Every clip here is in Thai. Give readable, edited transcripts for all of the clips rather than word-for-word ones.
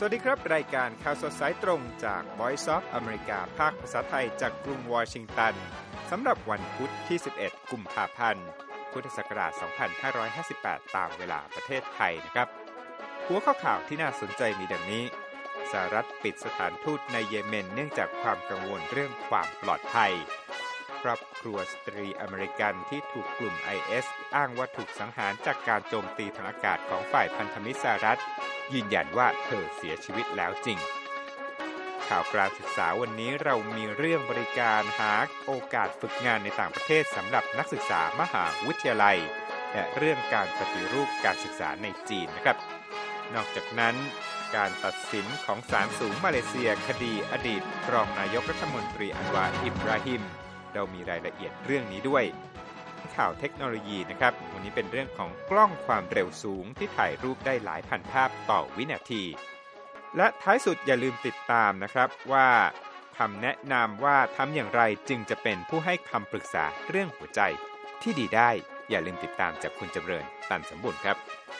วัสดีครับรายการข่าวสดสายตรงจาก Voice of America ภาคภาษาไทยจากกรุงวอชิงตันสำหรับวันพุธที่11กุมภาพันธ์พุทธศักราช2558ตามเวลาประเทศไทยนะครับหัวข้อข่าวที่น่าสนใจมีดังนี้สหรัฐปิดสถานทูตในเยเมนเนื่องจากความกังวลเรื่องความปลอดภัยครอบครัวสตรีอเมริกันที่ถูกกลุ่ม IS อ้างว่าถูกสังหารจากการโจมตีทางอากาศของฝ่ายพันธมิตรสหรัฐยืนยันว่าเธอเสียชีวิตแล้วจริงข่าวการศึกษาวันนี้เรามีเรื่องบริการหาโอกาสฝึกงานในต่างประเทศสำหรับนักศึกษามหาวิทยาลัยและเรื่องการปฏิรูปการศึกษาในจีนนะครับนอกจากนั้นการตัดสินของศาลสูงมาเลเซียคดีอดีตรองนายกรัฐมนตรีอันวาร์อิบราฮิมเรามีรายละเอียดเรื่องนี้ด้วยข่าวเทคโนโลยีนะครับวันนี้เป็นเรื่องของกล้องความเร็วสูงที่ถ่ายรูปได้หลายพันภาพต่อวินาทีและท้ายสุดอย่าลืมติดตามนะครับว่าคำแนะนำว่าทำอย่างไรจึงจะเป็นผู้ให้คำปรึกษาเรื่องหัวใจที่ดีได้อย่าลืมติดตามจากคุณจำเริญตันสมบูรณ์ครับ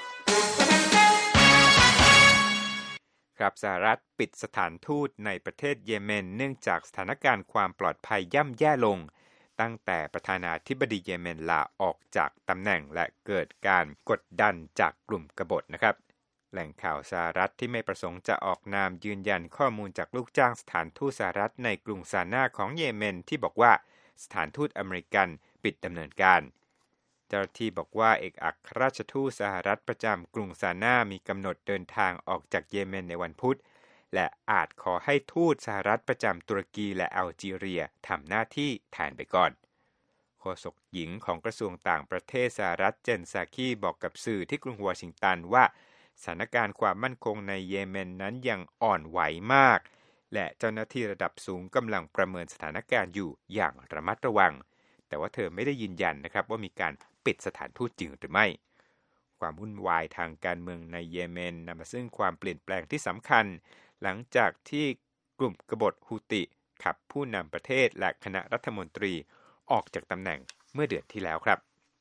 ครับสหรัฐปิดสถานทูตในประเทศเยเมนเนื่องจากสถานการณ์ความปลอดภัยย่ำแย่ลงตั้งแต่ประธานาธิบดีเยเมนลาออกจากตำแหน่งและเกิดการกดดันจากกลุ่มกบฏนะครับแหล่งข่าวสหรัฐที่ไม่ประสงค์จะออกนามยืนยันข้อมูลจากลูกจ้างสถานทูตสหรัฐในกรุงซานาของเยเมนที่บอกว่าสถานทูตอเมริกันปิดดำเนินการเจ้าหน้าที่บอกว่าเอกอัครราชทูตสหรัฐประจำกรุงซานามีกำหนดเดินทางออกจากเยเมนในวันพุธและอาจขอให้ทูตสหรัฐประจำตุรกีและอัลจีเรียทำหน้าที่แทนไปก่อนโฆษกหญิงของกระทรวงต่างประเทศสหรัฐเจนซาคีบอกกับสื่อที่กรุงวอชิงตันว่าสถานการณ์ความมั่นคงในเยเมนนั้นยังอ่อนไหวมากและเจ้าหน้าที่ระดับสูงกำลังประเมินสถานการณ์อยู่อย่างระมัดระวังแต่ว่าเธอไม่ได้ยืนยันนะครับว่ามีการปิดสถานทูตจริงหรือไม่ความวุ่นวายทางการเมืองในเยเมนนำมาซึ่งความเปลี่ยนแปลงที่สำคัญหลังจากที่กลุ่มกบฏฮูติขับผู้นำประเทศและคณะรัฐมนตรีออกจากตำแหน่งเมื่อเดือนที่แล้วครับ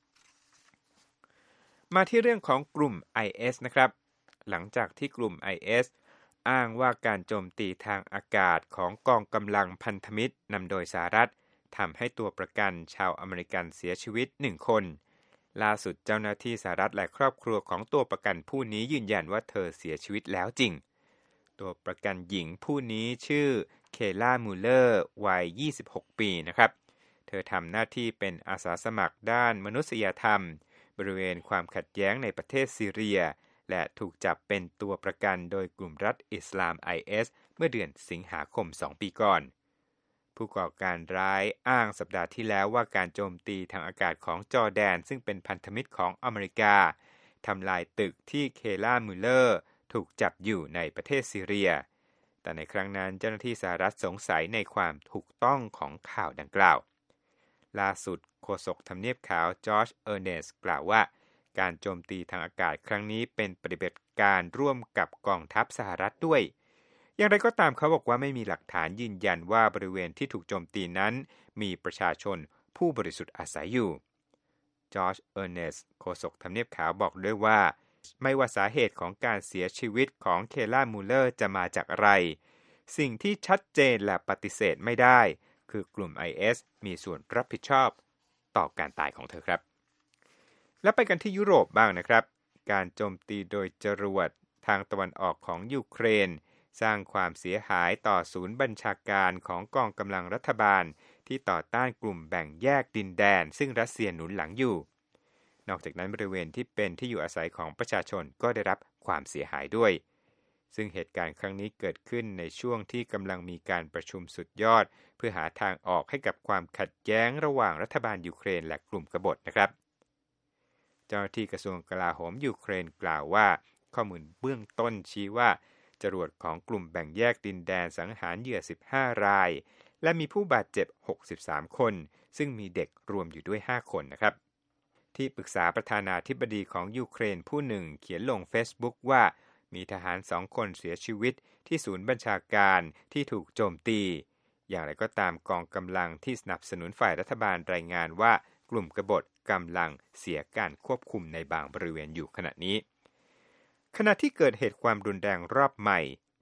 มาที่เรื่องของกลุ่ม IS นะครับหลังจากที่กลุ่ม IS อ้างว่าการโจมตีทางอากาศของกองกำลังพันธมิตรนำโดยสหรัฐทำให้ตัวประกันชาวอเมริกันเสียชีวิต1คนล่าสุดเจ้าหน้าที่สหรัฐและครอบครัวของตัวประกันผู้นี้ยืนยันว่าเธอเสียชีวิตแล้วจริงตัวประกันหญิงผู้นี้ชื่อเคล่ามูเลอร์วัย26ปีนะครับเธอทำหน้าที่เป็นอาสาสมัครด้านมนุษยธรรมบริเวณความขัดแย้งในประเทศซีเรียและถูกจับเป็นตัวประกันโดยกลุ่มรัฐอิสลาม IS เมื่อเดือนสิงหาคม2ปีก่อนผู้ก่อการร้ายอ้างสัปดาห์ที่แล้วว่าการโจมตีทางอากาศของจอร์แดนซึ่งเป็นพันธมิตรของอเมริกาทำลายตึกที่เคล่ามูเลอร์ถูกจับอยู่ในประเทศซีเรียแต่ในครั้งนั้นเจ้าหน้าที่สหรัฐสงสัยในความถูกต้องของข่าวดังกล่าวล่าสุดโฆษกทำเนียบขาวจอร์จเออร์เนสกล่าวว่าการโจมตีทางอากาศครั้งนี้เป็นปฏิบัติการร่วมกับกองทัพสหรัฐด้วยอย่างไรก็ตามเขาบอกว่าไม่มีหลักฐานยืนยันว่าบริเวณที่ถูกโจมตีนั้นมีประชาชนผู้บริสุทธิ์อาศัยอยู่จอร์จเออร์เนสโฆษกทำเนียบขาวบอกด้วยว่าไม่ว่าสาเหตุของการเสียชีวิตของเคล่ามูเลอร์จะมาจากอะไรสิ่งที่ชัดเจนและปฏิเสธไม่ได้คือกลุ่ม IS มีส่วนรับผิดชอบต่อการตายของเธอครับและไปกันที่ยุโรปบ้างนะครับการโจมตีโดยจรวดทางตะวันออกของยูเครนสร้างความเสียหายต่อศูนย์บัญชาการของกองกำลังรัฐบาลที่ต่อต้านกลุ่มแบ่งแยกดินแดนซึ่งรัสเซียหนุนหลังอยู่นอกจากนั้นบริเวณที่เป็นที่อยู่อาศัยของประชาชนก็ได้รับความเสียหายด้วยซึ่งเหตุการณ์ครั้งนี้เกิดขึ้นในช่วงที่กำลังมีการประชุมสุดยอดเพื่อหาทางออกให้กับความขัดแย้งระหว่างรัฐบาลยูเครนและกลุ่มกบฏนะครับเจ้าหน้าที่กระทรวงกลาโหมยูเครนกล่าวว่าข้อมูลเบื้องต้นชี้ว่าจรวดของกลุ่มแบ่งแยกดินแดนสังหารเหยื่อ15รายและมีผู้บาดเจ็บ63คนซึ่งมีเด็กรวมอยู่ด้วย5คนนะครับที่ปรึกษาประธานาธิบดีของยูเครนผู้หนึ่งเขียนลง Facebook ว่ามีทหาร2คนเสียชีวิตที่ศูนย์บัญชาการที่ถูกโจมตีอย่างไรก็ตามกองกำลังที่สนับสนุนฝ่ายรัฐบาลรายงานว่ากลุ่มกบฏกำลังเสียการควบคุมในบางบริเวณอยู่ขณะนี้ขณะที่เกิดเหตุความรุนแรงรอบใหม่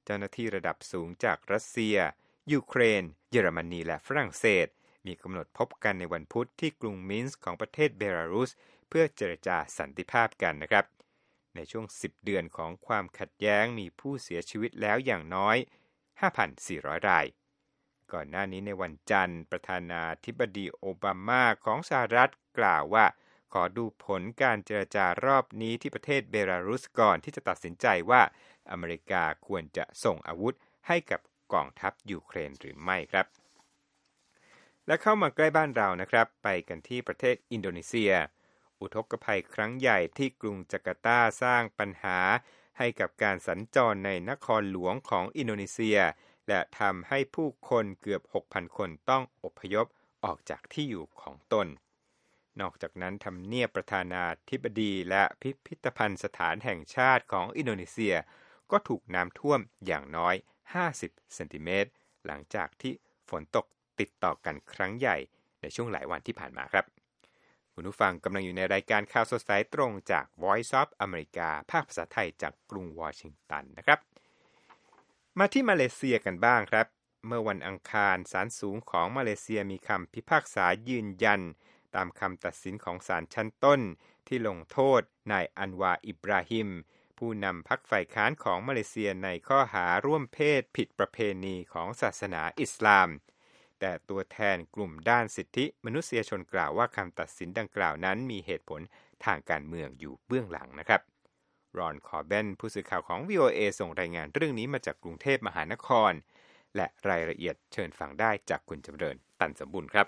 เจ้าหน้าที่ระดับสูงจากรัสเซียยูเครนเยอรมนีและฝรั่งเศสมีกำหนดพบกันในวันพุธที่กรุงมินส์ของประเทศเบลารุสเพื่อเจรจาสันติภาพกันนะครับในช่วง10 เดือนของความขัดแย้งมีผู้เสียชีวิตแล้วอย่างน้อย 5,400 รายก่อนหน้านี้ในวันจันทร์ประธานาธิบดีโอบามาของสหรัฐกล่าวว่าขอดูผลการเจรจารอบนี้ที่ประเทศเบลารุสก่อนที่จะตัดสินใจว่าอเมริกาควรจะส่งอาวุธให้กับกองทัพยูเครนหรือไม่ครับและเข้ามาใกล้บ้านเรานะครับไปกันที่ประเทศอินโดนีเซียอุทกภัยครั้งใหญ่ที่กรุงจาการ์ตาสร้างปัญหาให้กับการสัญจรในนครหลวงของอินโดนีเซียและทำให้ผู้คนเกือบ 6,000 คนต้องอพยพออกจากที่อยู่ของตนนอกจากนั้นทำเนียบประธานาธิบดีและพิพิธภัณฑ์สถานแห่งชาติของอินโดนีเซียก็ถูกน้ำท่วมอย่างน้อย50 เซนติเมตรหลังจากที่ฝนตกติดต่อกันครั้งใหญ่ในช่วงหลายวันที่ผ่านมาครับคุณผู้ฟังกำลังอยู่ในรายการข่าวสดสายตรงจาก Voice of America ภาคภาษาไทยจากกรุงวอชิงตันนะครับมาที่มาเลเซียกันบ้างครับเมื่อวันอังคารศาลสูงของมาเลเซียมีคำพิพากษายืนยันตามคำตัดสินของศาลชั้นต้นที่ลงโทษนายอันวาอิบราฮิมผู้นำพรรคฝ่ายค้านของมาเลเซียในข้อหาร่วมเพศผิดประเพณีของศาสนาอิสลามแต่ตัวแทนกลุ่มด้านสิทธิมนุษยชนกล่าวว่าคำตัดสินดังกล่าวนั้นมีเหตุผลทางการเมืองอยู่เบื้องหลังนะครับรอนคอร์เบนผู้สื่อข่าวของ VOA ส่งรายงานเรื่องนี้มาจากกรุงเทพมหานครและรายละเอียดเชิญฟังได้จากคุณจำเริญตันสมบูรณ์ครับ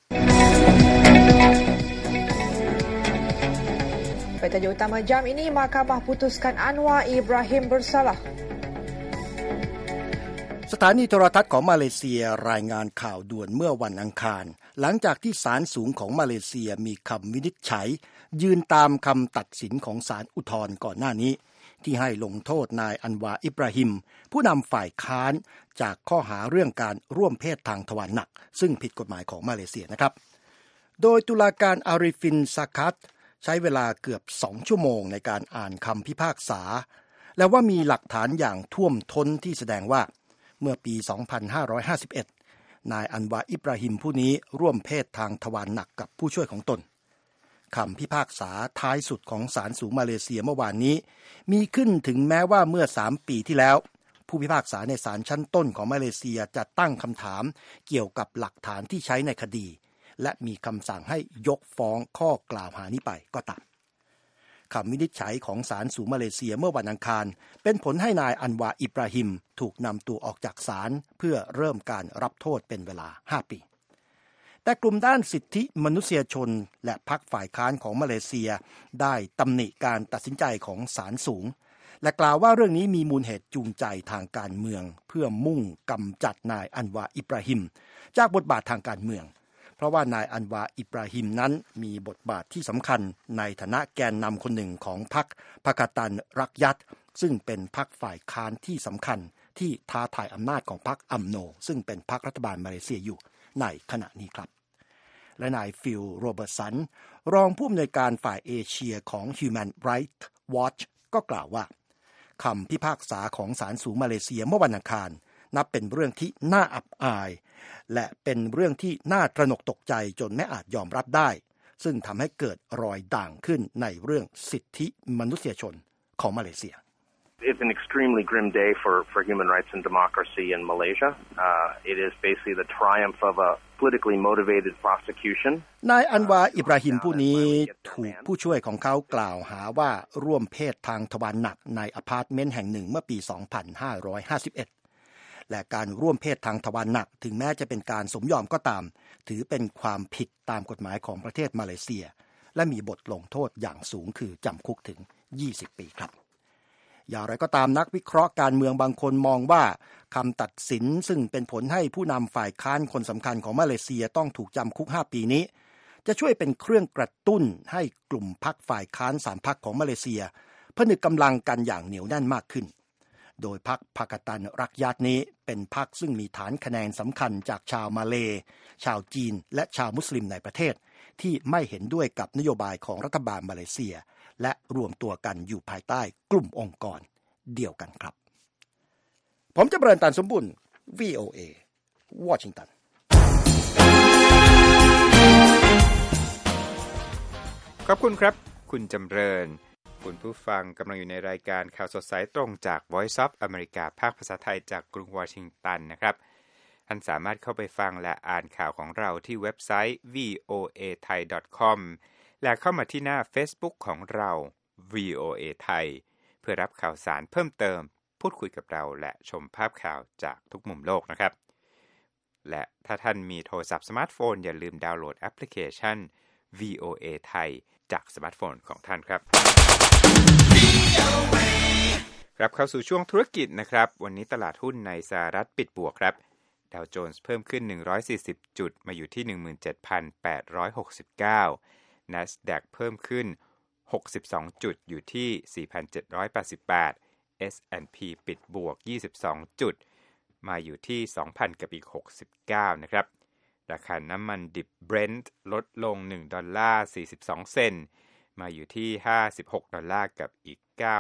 Berita utama jam ini, Mahkamah putuskan Anwar Ibrahim bersalah. สถานีโทรทัศน์ของมาเลเซียรายงานข่าวด่วนเมื่อวันอังคารหลังจากที่ศาลสูงของมาเลเซียมีคำวินิจฉัยยืนตามคำตัดสินของศาลอุทธรณ์ก่อนหน้านี้ที่ให้ลงโทษนายอันวาอิบราฮิมผู้นำฝ่ายค้านจากข้อหาเรื่องการร่วมเพศทางทวารหนักซึ่งผิดกฎหมายของมาเลเซียนะครับโดยตุลาการอาริฟินซาคัตใช้เวลาเกือบ2 ชั่วโมงในการอ่านคำพิพากษาและว่ามีหลักฐานอย่างท่วมท้นที่แสดงว่าเมื่อปี 2551 นายอันวาอิบราฮิมผู้นี้ร่วมเพศทางทวารหนักกับผู้ช่วยของตนคำพิพากษาท้ายสุดของศาลสูงมาเลเซียเมื่อวานนี้มีขึ้นถึงแม้ว่าเมื่อ3 ปีที่แล้วผู้พิพากษาในศาลชั้นต้นของมาเลเซียจะตั้งคำถามเกี่ยวกับหลักฐานที่ใช้ในคดีและมีคำสั่งให้ยกฟ้องข้อกล่าวหานี้ไปก็ตามคำวินิจฉัยของศาลสูงมาเลเซียเมื่อวันอังคารเป็นผลให้นายอันวาอิบราฮิมถูกนำตัวออกจากศาลเพื่อเริ่มการรับโทษเป็นเวลา5 ปีแต่กลุ่มด้านสิทธิมนุษยชนและพรรคฝ่ายค้านของมาเลเซียได้ตำหนิการตัดสินใจของศาลสูงและกล่าวว่าเรื่องนี้มีมูลเหตุจูงใจทางการเมืองเพื่อมุ่งกำจัดนายอันวาอิบราฮิมจากบทบาททางการเมืองเพราะว่านายอันวาอิบราฮิมนั้นมีบทบาทที่สำคัญในฐานะแกนนำคนหนึ่งของพรรคพาคาตันรักยัตซึ่งเป็นพรรคฝ่ายค้านที่สำคัญที่ท้าทายอำนาจของพรรคอัมโนซึ่งเป็นพรรครัฐบาลมาเลเซียอยู่ในขณะนี้ครับและนายฟิลโรเบิร์ตสันรองผู้อำนวยการฝ่ายเอเชียของ Human Rights Watch ก็กล่าวว่าคำพิพากษาของศาลสูงมาเลเซียเมื่อวันอังคารนับเป็นเรื่องที่น่าอับอายและเป็นเรื่องที่น่าตระหนกตกใจจนไม่อาจยอมรับได้ซึ่งทำให้เกิดรอยด่างขึ้นในเรื่องสิทธิมนุษยชนของมาเลเซีย It's an extremely grim day for human rights and democracy in Malaysia. It is basically the triumph of a politically motivated prosecution. นายอันวาอิบราฮิมผู้นี้ถูกผู้ช่วยของเขากล่าวหาว่าร่วมเพศทางทวารหนักในอพาร์ตเมนต์แห่งหนึ่งเมื่อปี 2551 และการร่วมเพศทางทวารหนักถึงแม้จะเป็นการสมยอมก็ตามถือเป็นความผิดตามกฎหมายของประเทศมาเลเซียและมีบทลงโทษอย่างสูงคือจำคุกถึง20 ปีครับอย่างไรก็ตามนักวิเคราะห์การเมืองบางคนมองว่าคำตัดสินซึ่งเป็นผลให้ผู้นำฝ่ายค้านคนสำคัญของมาเลเซียต้องถูกจำคุก5 ปีนี้จะช่วยเป็นเครื่องกระตุ้นให้กลุ่มพรรคฝ่ายค้าน3 พรรคของมาเลเซียผนึกกำลังกันอย่างเหนียวแน่นมากขึ้นโดยพรรคพาคาตันรักยัตนี้เป็นพรรคซึ่งมีฐานคะแนนสำคัญจากชาวมาเลชาวจีนและชาวมุสลิมในประเทศที่ไม่เห็นด้วยกับนโยบายของรัฐบาลมาเลเซียและรวมตัวกันอยู่ภายใต้กลุ่มองค์กรเดียวกันครับผมจะเบริญตันสมบุญ VOA วอชิงตันขอบคุณครับคุณจำเริญคุณผู้ฟังกำลังอยู่ในรายการข่าวสดสายตรงจาก Voice of America ภาคภาษาไทยจากกรุงวอชิงตันนะครับท่านสามารถเข้าไปฟังและอ่านข่าวของเราที่เว็บไซต์ voathai.com และเข้ามาที่หน้า Facebook ของเรา VOA ไทยเพื่อรับข่าวสารเพิ่มเติมพูดคุยกับเราและชมภาพข่าวจากทุกมุมโลกนะครับและถ้าท่านมีโทรศัพท์สมาร์ทโฟนอย่าลืมดาวน์โหลดแอปพลิเคชัน VOA ไทยจากสมาร์ทโฟนของท่านครับครับเข้าสู่ช่วงธุรกิจนะครับวันนี้ตลาดหุ้นในสหรัฐปิดบวกครับดาวโจนส์เพิ่มขึ้น140จุดมาอยู่ที่ 17,869 NASDAQ เพิ่มขึ้น62จุดอยู่ที่ 4,788 S&P ปิดบวก22จุดมาอยู่ที่ 2,000 กับอีก69นะครับราคาน้ำมันดิบ Brent ลดลง$1.42 เซนต์มาอยู่ที่$56กับอีก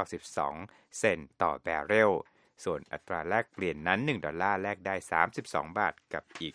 92เซนต์ต่อแบเรลส่วนอัตราแลกเปลี่ยนนั้น$1แลกได้32บาทกับอีก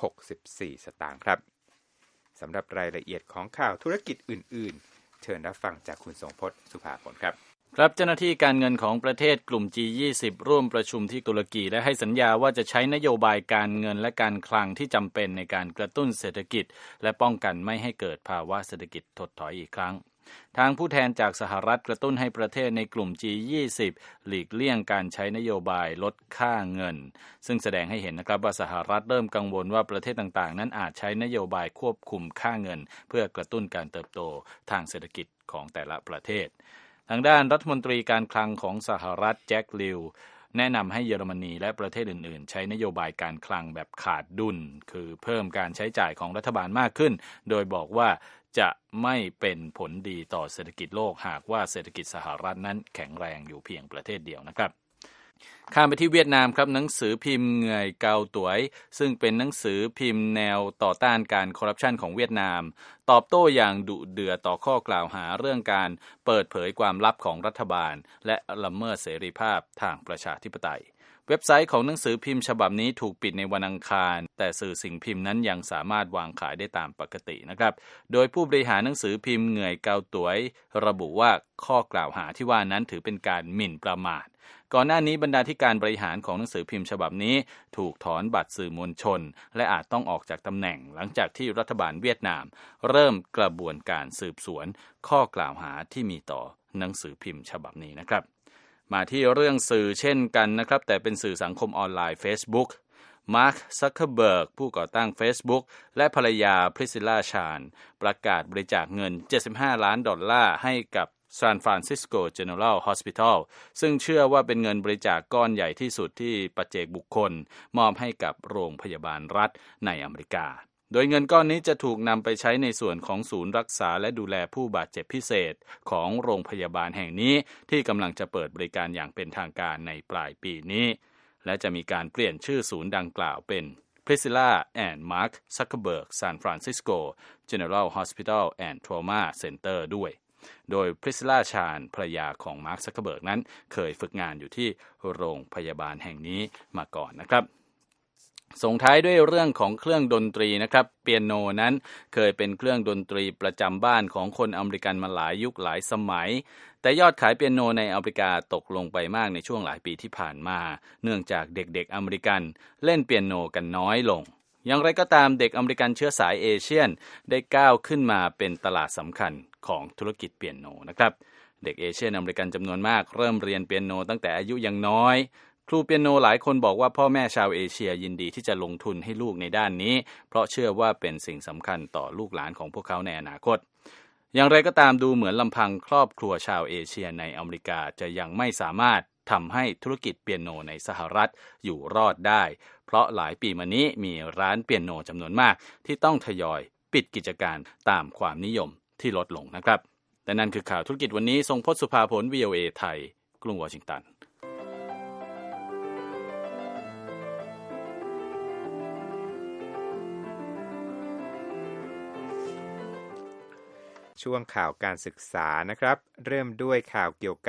64สตางค์ครับสำหรับรายละเอียดของข่าวธุรกิจอื่นๆเชิญรับฟังจากคุณทรงพจน์สุภาผลครับครับเจ้าหน้าที่การเงินของประเทศกลุ่ม G20 ร่วมประชุมที่ตุรกีและให้สัญญาว่าจะใช้นโยบายการเงินและการคลังที่จำเป็นในการกระตุ้นเศรษฐกิจและป้องกันไม่ให้เกิดภาวะเศรษฐกิจถดถอยอีกครั้งทางผู้แทนจากสหรัฐกระตุ้นให้ประเทศในกลุ่ม G20 หลีกเลี่ยงการใช้นโยบายลดค่าเงินซึ่งแสดงให้เห็นนะครับว่าสหรัฐเริ่มกังวลว่าประเทศต่างๆนั้นอาจใช้นโยบายควบคุมค่าเงินเพื่อกระตุ้นการเติบโตทางเศรษฐกิจของแต่ละประเทศทางด้านรัฐมนตรีการคลังของสหรัฐแจ็คลิวแนะนำให้เยอรมนีและประเทศอื่นๆใช้นโยบายการคลังแบบขาดดุลคือเพิ่มการใช้จ่ายของรัฐบาลมากขึ้นโดยบอกว่าจะไม่เป็นผลดีต่อเศรษฐกิจโลกหากว่าเศรษฐกิจสหรัฐนั้นแข็งแรงอยู่เพียงประเทศเดียวนะครับข้ามไปที่เวียดนามครับหนังสือพิมพ์เหงื่อยเกาต๋วยซึ่งเป็นหนังสือพิมพ์แนวต่อต้านการคอร์รัปชันของเวียดนามตอบโต้อย่างดุเดือดต่อข้อกล่าวหาเรื่องการเปิดเผยความลับของรัฐบาลและละเมิดเสรีภาพทางประชาธิปไตยเว็บไซต์ของหนังสือพิมพ์ฉบับนี้ถูกปิดในวันอังคารแต่สื่อสิ่งพิมพ์นั้นยังสามารถวางขายได้ตามปกตินะครับโดยผู้บริหารหนังสือพิมพ์เหงื่อยเกาต๋วยระบุว่าข้อกล่าวหาที่ว่านั้นถือเป็นการหมิ่นประมาทก่อนหน้านี้บรรดาธิการบริหารของหนังสือพิมพ์ฉบับนี้ถูกถอนบัตรสื่อมวลชนและอาจต้องออกจากตำแหน่งหลังจากที่รัฐบาลเวียดนามเริ่มกระบวนการสืบสวนข้อกล่าวหาที่มีต่อหนังสือพิมพ์ฉบับนี้นะครับมาที่เรื่องสื่อเช่นกันนะครับแต่เป็นสื่อสังคมออนไลน์ Facebook มาร์ค ซักเคอร์เบิร์กผู้ก่อตั้ง Facebook และภรรยาพริสซิลล่า ชาญประกาศบริจาคเงิน$75 ล้านให้กับSan Francisco General Hospital ซึ่งเชื่อว่าเป็นเงินบริจาคก้อนใหญ่ที่สุดที่ปัจเจกบุคคลมอบให้กับโรงพยาบาลรัฐในอเมริกาโดยเงินก้อนนี้จะถูกนำไปใช้ในส่วนของศูนย์รักษาและดูแลผู้บาดเจ็บพิเศษของโรงพยาบาลแห่งนี้ที่กำลังจะเปิดบริการอย่างเป็นทางการในปลายปีนี้และจะมีการเปลี่ยนชื่อศูนย์ดังกล่าวเป็น Priscilla and Mark Zuckerberg San Francisco General Hospital and Trauma Center ด้วยโดยพริสซิลล่า ชาญภรรยาของมาร์ค ซักเคอร์เบิร์กนั้นเคยฝึกงานอยู่ที่โรงพยาบาลแห่งนี้มาก่อนนะครับส่งท้ายด้วยเรื่องของเครื่องดนตรีนะครับเปียโนนั้นเคยเป็นเครื่องดนตรีประจำบ้านของคนอเมริกันมาหลายยุคหลายสมัยแต่ยอดขายเปียโนในอเมริกาตกลงไปมากในช่วงหลายปีที่ผ่านมาเนื่องจากเด็กๆอเมริกันเล่นเปียโนกันน้อยลงอย่างไรก็ตามเด็กอเมริกันเชื้อสายเอเชียนได้ก้าวขึ้นมาเป็นตลาดสำคัญของธุรกิจเปียโนนะครับเด็กเอเชียนอเมริกันจำนวนมากเริ่มเรียนเปียโนตั้งแต่อายุยังน้อยครูเปียโนหลายคนบอกว่าพ่อแม่ชาวเอเชียยินดีที่จะลงทุนให้ลูกในด้านนี้เพราะเชื่อว่าเป็นสิ่งสำคัญต่อลูกหลานของพวกเขาในอนาคตอย่างไรก็ตามดูเหมือนลำพังครอบครัวชาวเอเชียในอเมริกาจะยังไม่สามารถทำให้ธุรกิจเปียโนในสหรัฐอยู่รอดได้เพราะหลายปีมานี้มีร้านเปียโนจำนวนมากที่ต้องทยอยปิดกิจการตามความนิยมที่ลดลงนะครับแต่นั่นคือข่าวธุรกิจวันนี้ทรงพจน์สุภาผล VOA ไทยกรุงวอชิงตันช่วงข่าวการศึกษานะครับเริ่มด้วยข่าวเกี่ยวกับ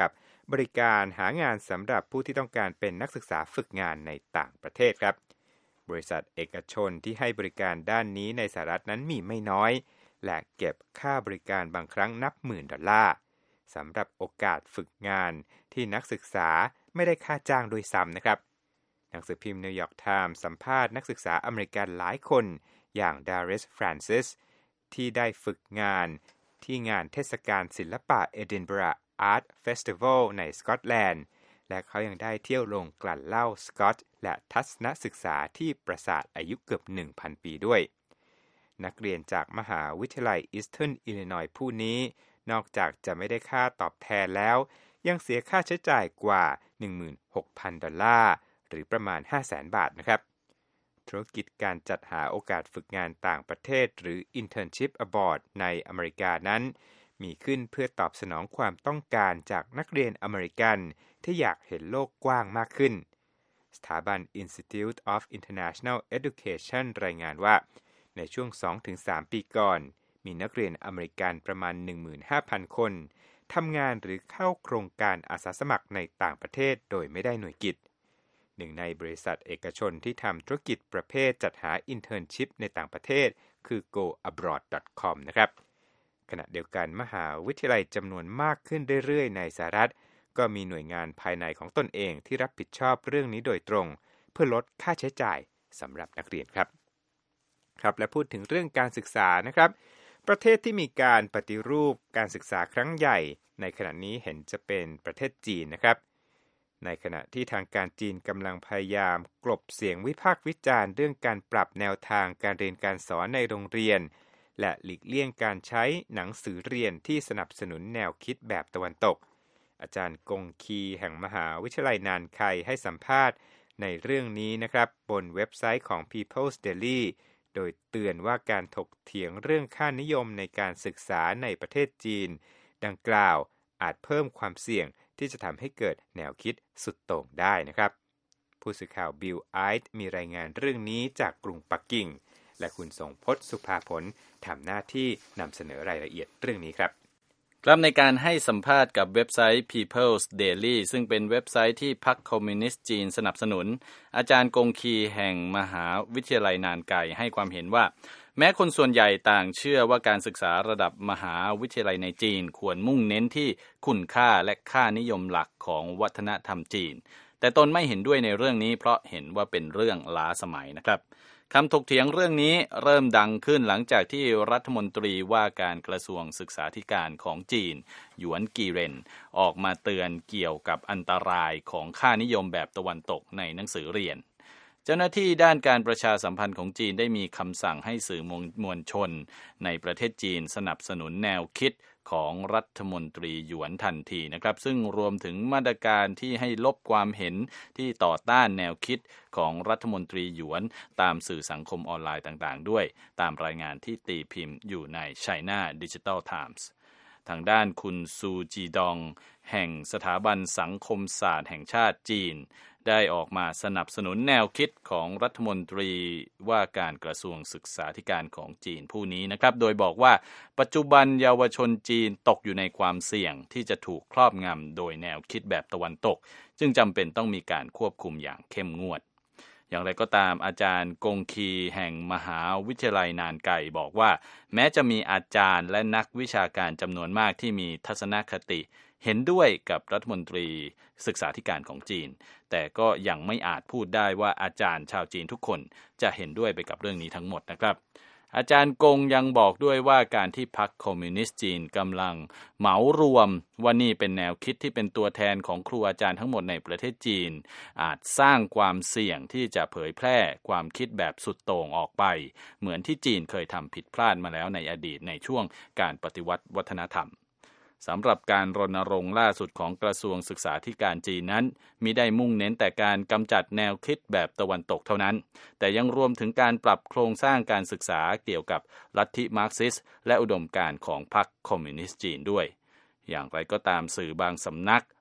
บริการหางานสำหรับผู้ที่ต้องการเป็นนักศึกษาฝึกงานในต่างประเทศครับบริษัทเอกชนที่ให้บริการด้านนี้ในสหรัฐนั้นมีไม่น้อยและเก็บค่าบริการบางครั้งนับหมื่นดอลลาร์สำหรับโอกาสฝึกงานที่นักศึกษาไม่ได้ค่าจ้างโดยซ้ำนะครับหนังสือพิมพ์นิวยอร์กไทม์สัมภาษณ์นักศึกษาอเมริกันหลายคนอย่างดาริส ฟรานซิสที่ได้ฝึกงานที่งานเทศกาลศิลปะเอดินบะระอาร์ตเฟสติวัลในสกอตแลนด์และเขายังได้เที่ยวโรงกลั่นเหล้าสกอตและทัศนศึกษาที่ปราสาทอายุเกือบ 1,000 ปีด้วยนักเรียนจากมหาวิทยาลัยอีสเทิร์นอิลลินอยส์ผู้นี้นอกจากจะไม่ได้ค่าตอบแทนแล้วยังเสียค่าใช้จ่ายกว่า 16,000 ดอลลาร์หรือประมาณ 500,000 บาทนะครับธุรกิจการจัดหาโอกาสฝึกงานต่างประเทศหรือ Internship Abroad ในอเมริกานั้นมีขึ้นเพื่อตอบสนองความต้องการจากนักเรียนอเมริกันที่อยากเห็นโลกกว้างมากขึ้นสถาบัน Institute of International Education รายงานว่าในช่วง 2-3 ปีก่อนมีนักเรียนอเมริกันประมาณ 15,000 คนทำงานหรือเข้าโครงการอาสาสมัครในต่างประเทศโดยไม่ได้หน่วยกิตหนึ่งในบริษัทเอกชนที่ทำธุรกิจประเภทจัดหา Internship ในต่างประเทศคือ goabroad.com นะครับขณะเดียวกันมหาวิทยาลัยจำนวนมากขึ้นเรื่อยๆในสหรัฐก็มีหน่วยงานภายในของตนเองที่รับผิดชอบเรื่องนี้โดยตรงเพื่อลดค่าใช้จ่ายสำหรับนักเรียนครับและพูดถึงเรื่องการศึกษานะครับประเทศที่มีการปฏิรูปการศึกษาครั้งใหญ่ในขณะนี้เห็นจะเป็นประเทศจีนนะครับในขณะที่ทางการจีนกำลังพยายามกลบเสียงวิพากษ์วิจารณ์เรื่องการปรับแนวทางการเรียนการสอนในโรงเรียนและหลีกเลี่ยงการใช้หนังสือเรียนที่สนับสนุนแนวคิดแบบตะวันตกอาจารย์กงคีแห่งมหาวิทยาลัยนานไคให้สัมภาษณ์ในเรื่องนี้นะครับบนเว็บไซต์ของ People's Daily โดยเตือนว่าการถกเถียงเรื่องค่านิยมในการศึกษาในประเทศจีนดังกล่าวอาจเพิ่มความเสี่ยงที่จะทำให้เกิดแนวคิดสุดโต่งได้นะครับผู้สื่อข่าวบิลไอท์มีรายงานเรื่องนี้จากกรุงปักกิ่งและคุณทรงพจน์สุภาผลทำหน้าที่นำเสนอรายละเอียดเรื่องนี้ครับในการให้สัมภาษณ์กับเว็บไซต์ People's Daily ซึ่งเป็นเว็บไซต์ที่พรรคคอมมิวนิสต์จีนสนับสนุนอาจารย์กงคีแห่งมหาวิทยาลัยนานไกให้ความเห็นว่าแม้คนส่วนใหญ่ต่างเชื่อว่าการศึกษาระดับมหาวิทยาลัยในจีนควรมุ่งเน้นที่คุณค่าและค่านิยมหลักของวัฒนธรรมจีนแต่ตนไม่เห็นด้วยในเรื่องนี้เพราะเห็นว่าเป็นเรื่องล้าสมัยนะครับคำถกเถียงเรื่องนี้เริ่มดังขึ้นหลังจากที่รัฐมนตรีว่าการกระทรวงศึกษาธิการของจีนหยวนกีเรนออกมาเตือนเกี่ยวกับอันตรายของค่านิยมแบบตะวันตกในหนังสือเรียนเจ้าหน้าที่ด้านการประชาสัมพันธ์ของจีนได้มีคำสั่งให้สื่อมวลชนในประเทศจีนสนับสนุนแนวคิดของรัฐมนตรีหยวนทันทีนะครับซึ่งรวมถึงมาตรการที่ให้ลบความเห็นที่ต่อต้านแนวคิดของรัฐมนตรีหยวนตามสื่อสังคมออนไลน์ต่างๆด้วยตามรายงานที่ตีพิมพ์อยู่ใน China Digital Times ทางด้านคุณซูจีดองแห่งสถาบันสังคมศาสตร์แห่งชาติจีนได้ออกมาสนับสนุนแนวคิดของรัฐมนตรีว่าการกระทรวงศึกษาธิการของจีนผู้นี้นะครับโดยบอกว่าปัจจุบันเยาวชนจีนตกอยู่ในความเสี่ยงที่จะถูกครอบงำโดยแนวคิดแบบตะวันตกจึงจำเป็นต้องมีการควบคุมอย่างเข้มงวดอย่างไรก็ตามอาจารย์กงคีแห่งมหาวิทยาลัยนานไกบอกว่าแม้จะมีอาจารย์และนักวิชาการจำนวนมากที่มีทัศนคติเห็นด้วยกับรัฐมนตรีศึกษาธิการของจีนแต่ก็ยังไม่อาจพูดได้ว่าอาจารย์ชาวจีนทุกคนจะเห็นด้วยไปกับเรื่องนี้ทั้งหมดนะครับอาจารย์กงยังบอกด้วยว่าการที่พรรคคอมมิวนิสต์จีนกำลังเหมารวมว่านี่เป็นแนวคิดที่เป็นตัวแทนของครูอาจารย์ทั้งหมดในประเทศจีนอาจสร้างความเสี่ยงที่จะเผยแพร่ความคิดแบบสุดโต่งออกไปเหมือนที่จีนเคยทำผิดพลาดมาแล้วในอดีตในช่วงการปฏิวัติวัฒนธรรมสำหรับการรณรงค์ล่าสุดของกระทรวงศึกษาธิการจีนนั้นมิได้มุ่งเน้นแต่การกำจัดแนวคิดแบบตะวันตกเท่านั้นแต่ยังรวมถึงการปรับโครงสร้างการศึกษาเกี่ยวกับลัทธิมาร์กซิสต์และอุดมการณ์ของพรรคคอมมิวนิสต์จีนด้วยอย่างไรก็ตามสื่อบางสำนัก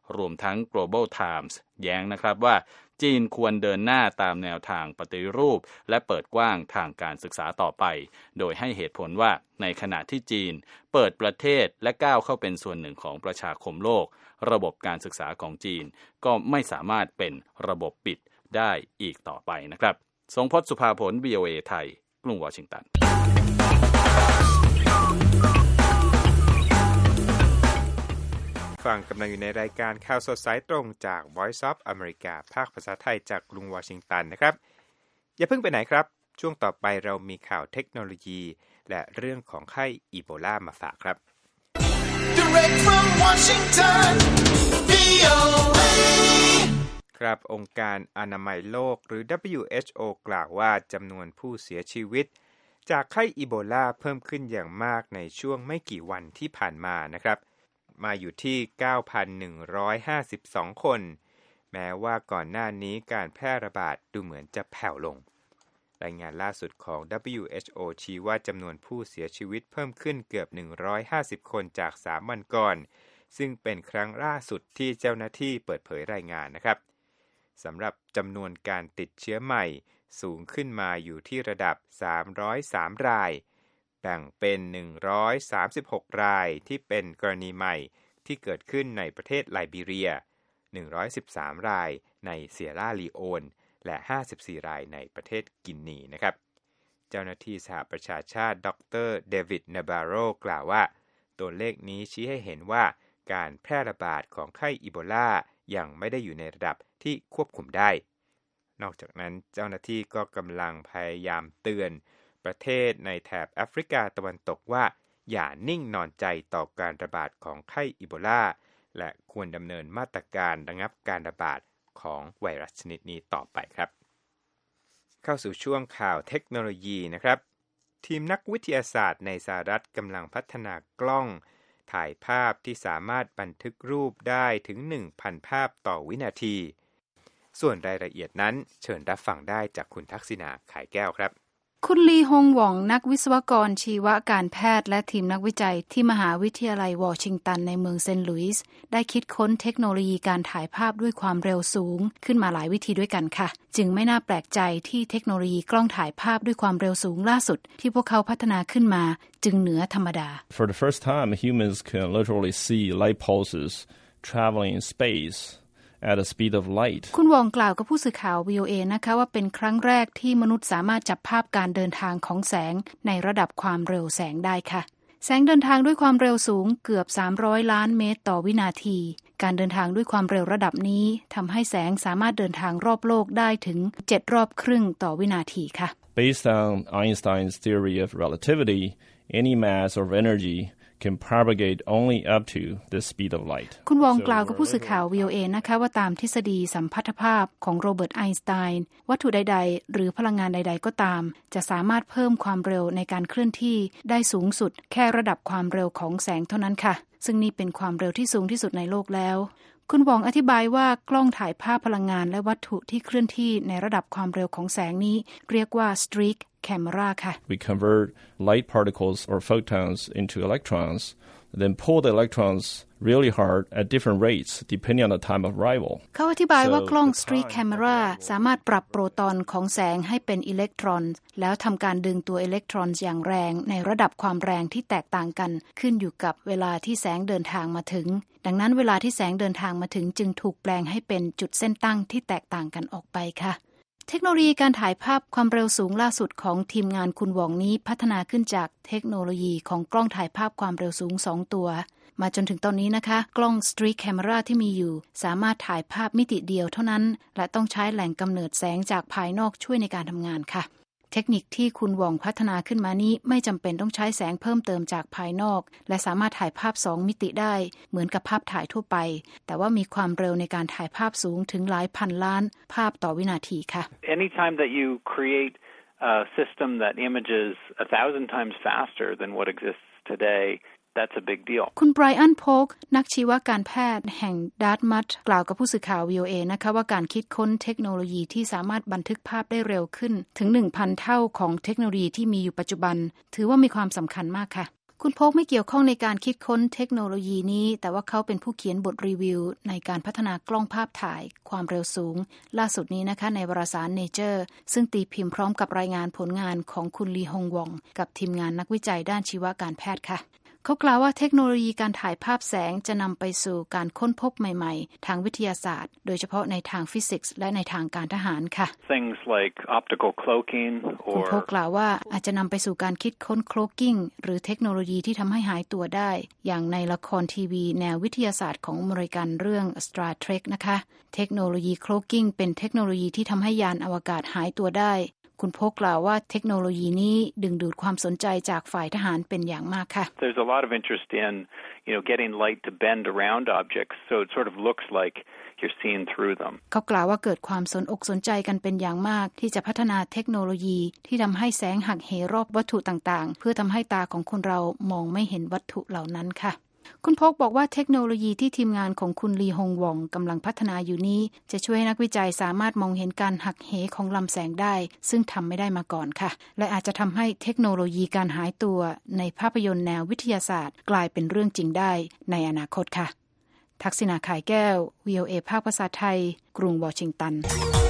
รวมทั้ง Global Times แย้งนะครับว่าจีนควรเดินหน้าตามแนวทางปฏิรูปและเปิดกว้างทางการศึกษาต่อไปโดยให้เหตุผลว่าในขณะที่จีนเปิดประเทศและก้าวเข้าเป็นส่วนหนึ่งของประชาคมโลกระบบการศึกษาของจีนก็ไม่สามารถเป็นระบบปิดได้อีกต่อไปนะครับทรงพจน์สุภาผล VOA ไทยกรุงวอชิงตันฟังกำลังอยู่ในรายการข่าวสดสายตรงจาก Voice of America ภาคภาษาไทยจากกรุงวอชิงตันนะครับอย่าเพิ่งไปไหนครับช่วงต่อไปเรามีข่าวเทคโนโลยีและเรื่องของไข้อีโบลามาฝากครับ Direct from Washington, VOA ครับองค์การอนามัยโลกหรือ WHO กล่าวว่าจำนวนผู้เสียชีวิตจากไข้อีโบลาเพิ่มขึ้นอย่างมากในช่วงไม่กี่วันที่ผ่านมานะครับมาอยู่ที่ 9,152 คนแม้ว่าก่อนหน้านี้การแพร่ระบาดดูเหมือนจะแผ่วลงรายงานล่าสุดของ WHO ชี้ว่าจำนวนผู้เสียชีวิตเพิ่มขึ้นเกือบ150คนจาก3วันก่อนซึ่งเป็นครั้งล่าสุดที่เจ้าหน้าที่เปิดเผยรายงานนะครับสำหรับจำนวนการติดเชื้อใหม่สูงขึ้นมาอยู่ที่ระดับ303รายแบ่งเป็น136รายที่เป็นกรณีใหม่ที่เกิดขึ้นในประเทศไลบีเรีย113รายในเซียร่าลีโอนและ54รายในประเทศกินีนะครับเจ้าหน้าที่สหประชาชาติดร.เดวิดนาบาโรกล่าวว่าตัวเลขนี้ชี้ให้เห็นว่าการแพร่ระบาดของไข้อีโบลายังไม่ได้อยู่ในระดับที่ควบคุมได้นอกจากนั้นเจ้าหน้าที่ก็กำลังพยายามเตือนประเทศในแถบแอฟริกาตะวันตกว่าอย่านิ่งนอนใจต่อการระบาดของไข้อีโบลาและควรดำเนินมาตรการระงับการระบาดของไวรัสชนิดนี้ต่อไปครับเข้าสู่ช่วงข่าวเทคโนโลยีนะครับทีมนักวิทยาศาสตร์ในสหรัฐกำลังพัฒนากล้องถ่ายภาพที่สามารถบันทึกรูปได้ถึง 1,000 ภาพต่อวินาทีส่วนรายละเอียดนั้นเชิญรับฟังได้จากคุณทักษิณาขายแก้วครับคุณลีฮงหว่องนักวิศวกรชีวการแพทย์และทีมนักวิจัยที่มหาวิทยาลัยวอชิงตันในเมืองเซนต์หลุยส์ได้คิดค้นเทคโนโลยีการถ่ายภาพด้วยความเร็วสูงขึ้นมาหลายวิธีด้วยกันค่ะจึงไม่น่าแปลกใจที่เทคโนโลยีกล้องถ่ายภาพด้วยความเร็วสูงล่าสุดที่พวกเขาพัฒนาขึ้นมาจึงเหนือธรรมดา For the first time, humans can literally see light pulses traveling in space.at the speed of light คุณวองกล่าวกับผู้สื่อข่าว VOA นะคะว่าเป็นครั้งแรกที่มนุษย์สามารถจับภาพการเดินทางของแสงในระดับความเร็วแสงได้ค่ะแสงเดินทางด้วยความเร็วสูงเกือบ300ล้านเมตรต่อวินาทีการเดินทางด้วยความเร็วระดับนี้ทำให้แสงสามารถเดินทางรอบโลกได้ถึง7รอบครึ่งต่อวินาทีค่ะ Based on Einstein's theory of relativity, any mass of energy can propagate only up to the speed of light คุณวองกล่าวกับผู้สื่อข่าว VOA นะคะว่าตามทฤษฎีสัมพัทธภาพของโรเบิร์ตไอน์สไตน์วัตถุใดๆหรือพลังงานใดๆก็ตามจะสามารถเพิ่มความเร็วในการเคลื่อนที่ได้สูงสุดแค่ระดับความเร็วของแสงเท่านั้นค่ะซึ่งนี่เป็นความเร็วที่สูงที่สุดในโลกแล้วคุณวองอธิบายว่ากล้องถ่ายภาพพลังงานและวัตถุที่เคลื่อนที่ในระดับความเร็วของแสงนี้เรียกว่า streak camera ค่ะ We convert light particles or photons into electrons then pull the electrons really hard at different rates depending on the time of arrival เขาอธิบายว่ากล้อง streak camera สามารถปรับโปรตอนของแสงให้เป็นอิเล็กตรอนแล้วทำการดึงตัวอิเล็กตรอนอย่างแรงในระดับความแรงที่แตกต่างกันขึ้นอยู่กับเวลาที่แสงเดินทางมาถึงดังนั้นเวลาที่แสงเดินทางมาถึงจึงถูกแปลงให้เป็นจุดเส้นตั้งที่แตกต่างกันออกไปค่ะเทคโนโลยีการถ่ายภาพความเร็วสูงล่าสุดของทีมงานคุณหว่องนี้พัฒนาขึ้นจากเทคโนโลยีของกล้องถ่ายภาพความเร็วสูง2ตัวมาจนถึงตอนนี้นะคะกล้อง streak camera ที่มีอยู่สามารถถ่ายภาพมิติเดียวเท่านั้นและต้องใช้แหล่งกำเนิดแสงจากภายนอกช่วยในการทำงานค่ะเทคนิคที่คุณหว่องพัฒนาขึ้นมานี้ไม่จำเป็นต้องใช้แสงเพิ่มเติมจากภายนอกและสามารถถ่ายภาพ2มิติได้เหมือนกับภาพถ่ายทั่วไปแต่ว่ามีความเร็วในการถ่ายภาพสูงถึงหลายพันล้านภาพต่อวินาทีค่ะ Anytime that you create a system that images 1,000 times faster than what exists today,That's a big deal. คุณไบรอันโพกนักชีวการแพทย์แห่งดาร์ตมัธกล่าวกับผู้สื่อข่าว VOA นะคะว่าการคิดค้นเทคโนโลยีที่สามารถบันทึกภาพได้เร็วขึ้นถึง 1,000 เท่าของเทคโนโลยีที่มีอยู่ปัจจุบันถือว่ามีความสำคัญมากค่ะคุณโพกไม่เกี่ยวข้องในการคิดค้นเทคโนโลยีนี้แต่ว่าเขาเป็นผู้เขียนบทรีวิวในการพัฒนากล้องภาพถ่ายความเร็วสูงล่าสุดนี้นะคะในวารสาร Nature ซึ่งตีพิมพ์พร้อมกับรายงานผลงานของคุณลีฮงวองกับทีมงานนักวิจัยด้านชีวการแพทย์ค่ะเขากล่าวว่าเทคโนโลยีการถ่ายภาพแสงจะนำไปสู่การค้นพบใหม่ๆทางวิทยาศาสตร์โดยเฉพาะในทางฟิสิกส์และในทางการทหารค่ะ Things like optical cloaking คุณโพกกล่าวว่าอาจจะนำไปสู่การคิดค้น cloaking หรือเทคโนโลยีที่ทำให้หายตัวได้อย่างในละครทีวีแนววิทยาศาสตร์ของอเมริกันเรื่อง Star Trek นะคะเทคโนโลยี cloaking เป็นเทคโนโลยีที่ทำให้ยานอวกาศหายตัวได้คุณโพกกล่าวว่าเทคโนโลยีนี้ดึงดูดความสนใจจากฝ่ายทหารเป็นอย่างมากค่ะ There's a lot of interest in, getting light to bend around objects, so it sort of looks like you're seeing through them. เขากล่าวว่าเกิดความสนอกสนใจกันเป็นอย่างมากที่จะพัฒนาเทคโนโลยีที่ทำให้แสงหักเหรอบวัตถุต่างๆเพื่อทำให้ตาของคนเรามองไม่เห็นวัตถุเหล่านั้นค่ะคุณโพกบอกว่าเทคโนโลยีที่ทีมงานของคุณลีฮงวองกำลังพัฒนาอยู่นี้จะช่วยให้นักวิจัยสามารถมองเห็นการหักเหของลำแสงได้ซึ่งทำไม่ได้มาก่อนค่ะและอาจจะทำให้เทคโนโลยีการหายตัวในภาพยนตร์แนววิทยาศาสตร์กลายเป็นเรื่องจริงได้ในอนาคตค่ะทักษิณา ข่ายแก้ว VOA ภาคภาษาไทยกรุงวอชิงตัน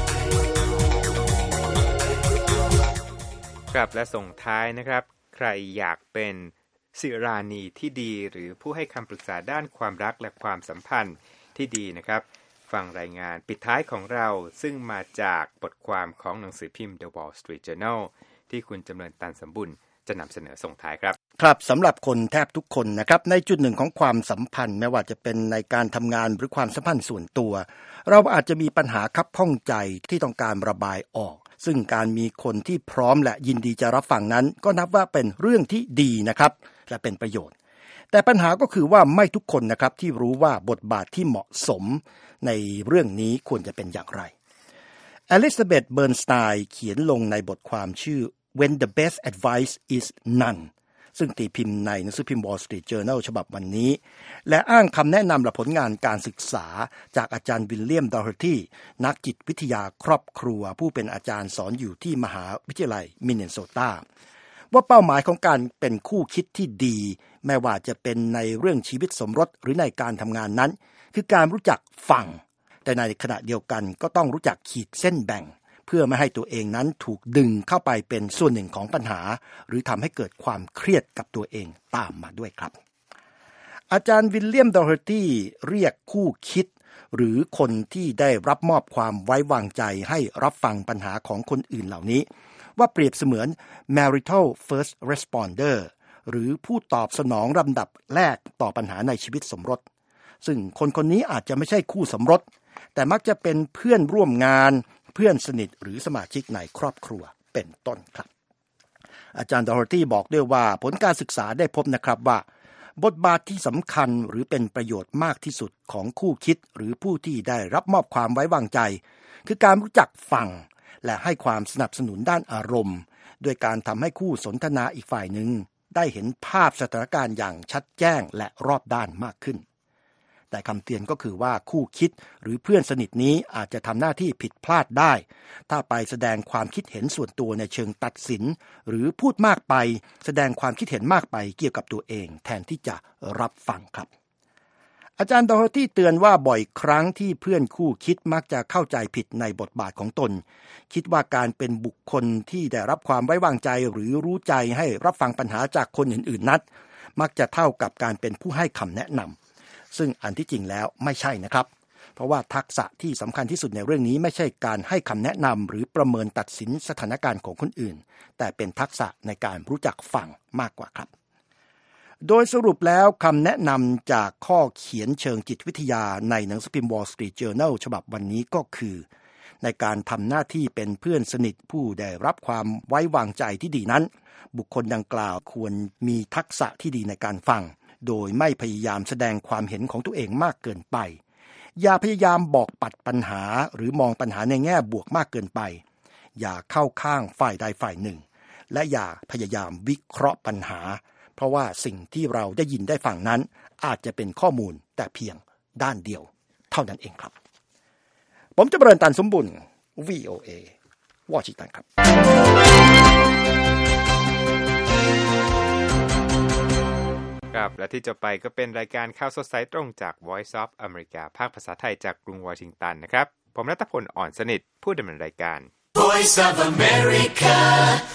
ครับและส่งท้ายนะครับใครอยากเป็นศิรานีที่ดีหรือผู้ให้คำปรึกษาด้านความรักและความสัมพันธ์ที่ดีนะครับฟังรายงานปิดท้ายของเราซึ่งมาจากบทความของหนังสือพิมพ์ The Wall Street Journal ที่คุณจำเริญตันสมบุญจะนำเสนอส่งท้ายครับครับสำหรับคนแทบทุกคนนะครับในจุดหนึ่งของความสัมพันธ์ไม่ว่าจะเป็นในการทำงานหรือความสัมพันธ์ส่วนตัวเราอาจจะมีปัญหาคับข้องใจที่ต้องการระบายออกซึ่งการมีคนที่พร้อมและยินดีจะรับฟังนั้นก็นับว่าเป็นเรื่องที่ดีนะครับและเป็นประโยชน์แต่ปัญหาก็คือว่าไม่ทุกคนนะครับที่รู้ว่าบทบาทที่เหมาะสมในเรื่องนี้ควรจะเป็นอย่างไรอลิซาเบธเบิร์นสไตน์เขียนลงในบทความชื่อ When the best advice is none ซึ่งตีพิมพ์ในหนังสือพิมพ์ Wall Street Journal ฉบับวันนี้และอ้างคำแนะนำและผลงานการศึกษาจากอาจารย์วิลเลียม ดอเฮอร์ตี้นักจิตวิทยาครอบครัวผู้เป็นอาจารย์สอนอยู่ที่มหาวิทยาลัยมินเนโซตาว่าเป้าหมายของการเป็นคู่คิดที่ดีไม่ว่าจะเป็นในเรื่องชีวิตสมรสหรือในการทำงานนั้นคือการรู้จักฟังแต่ในขณะเดียวกันก็ต้องรู้จักขีดเส้นแบ่งเพื่อไม่ให้ตัวเองนั้นถูกดึงเข้าไปเป็นส่วนหนึ่งของปัญหาหรือทำให้เกิดความเครียดกับตัวเองตามมาด้วยครับอาจารย์วิลเลียม ดอเฮอร์ตี้เรียกคู่คิดหรือคนที่ได้รับมอบความไว้วางใจให้รับฟังปัญหาของคนอื่นเหล่านี้ว่าเปรียบเสมือน marital first responder หรือผู้ตอบสนองลำดับแรกต่อปัญหาในชีวิตสมรสซึ่งคนนี้อาจจะไม่ใช่คู่สมรสแต่มักจะเป็นเพื่อนร่วมงานเพื่อนสนิทหรือสมาชิกในครอบครัวเป็นต้นครับอาจารย์ดอเฮอร์ตี้บอกด้วยว่าผลการศึกษาได้พบนะครับว่าบทบาทที่สำคัญหรือเป็นประโยชน์มากที่สุดของคู่คิดหรือผู้ที่ได้รับมอบความไว้วางใจคือการรู้จักฟังและให้ความสนับสนุนด้านอารมณ์ด้วยการทำให้คู่สนทนาอีกฝ่ายหนึ่งได้เห็นภาพสถานการณ์อย่างชัดแจ้งและรอบด้านมากขึ้นแต่คำเตือนก็คือว่าคู่คิดหรือเพื่อนสนิทนี้อาจจะทำหน้าที่ผิดพลาดได้ถ้าไปแสดงความคิดเห็นส่วนตัวในเชิงตัดสินหรือพูดมากไปแสดงความคิดเห็นมากไปเกี่ยวกับตัวเองแทนที่จะรับฟังครับอาจารย์ดอเฮอร์ตี้เตือนว่าบ่อยครั้งที่เพื่อนคู่คิดมักจะเข้าใจผิดในบทบาทของตนคิดว่าการเป็นบุคคลที่ได้รับความไว้วางใจหรือรู้ใจให้รับฟังปัญหาจากคนอื่นๆนั้นมักจะเท่ากับการเป็นผู้ให้คำแนะนำซึ่งอันที่จริงแล้วไม่ใช่นะครับเพราะว่าทักษะที่สำคัญที่สุดในเรื่องนี้ไม่ใช่การให้คำแนะนำหรือประเมินตัดสินสถานการณ์ของคนอื่นแต่เป็นทักษะในการรู้จักฟังมากกว่าครับโดยสรุปแล้วคำแนะนำจากข้อเขียนเชิงจิตวิทยาในหนังสือพิมพ์ Wall Street Journal ฉบับวันนี้ก็คือในการทำหน้าที่เป็นเพื่อนสนิทผู้ได้รับความไว้วางใจที่ดีนั้นบุคคลดังกล่าวควรมีทักษะที่ดีในการฟังโดยไม่พยายามแสดงความเห็นของตัวเองมากเกินไปอย่าพยายามบอกปัดปัญหาหรือมองปัญหาในแง่บวกมากเกินไปอย่าเข้าข้างฝ่ายใดฝ่ายหนึ่งและอย่าพยายามวิเคราะห์ปัญหาเพราะว่าสิ่งที่เราได้ยินได้ฟังนั้นอาจจะเป็นข้อมูลแต่เพียงด้านเดียวเท่านั้นเองครับผมจะเจริญตันสมบุญ VOA วอชิงตันครับและที่จบไปก็เป็นรายการข่าวสดสายตรงจาก Voice of America ภาคภาษาไทยจากกรุงวอชิงตันนะครับผมณัฐพล อ่อนสนิทผู้ดำเนินรายการ Voice of America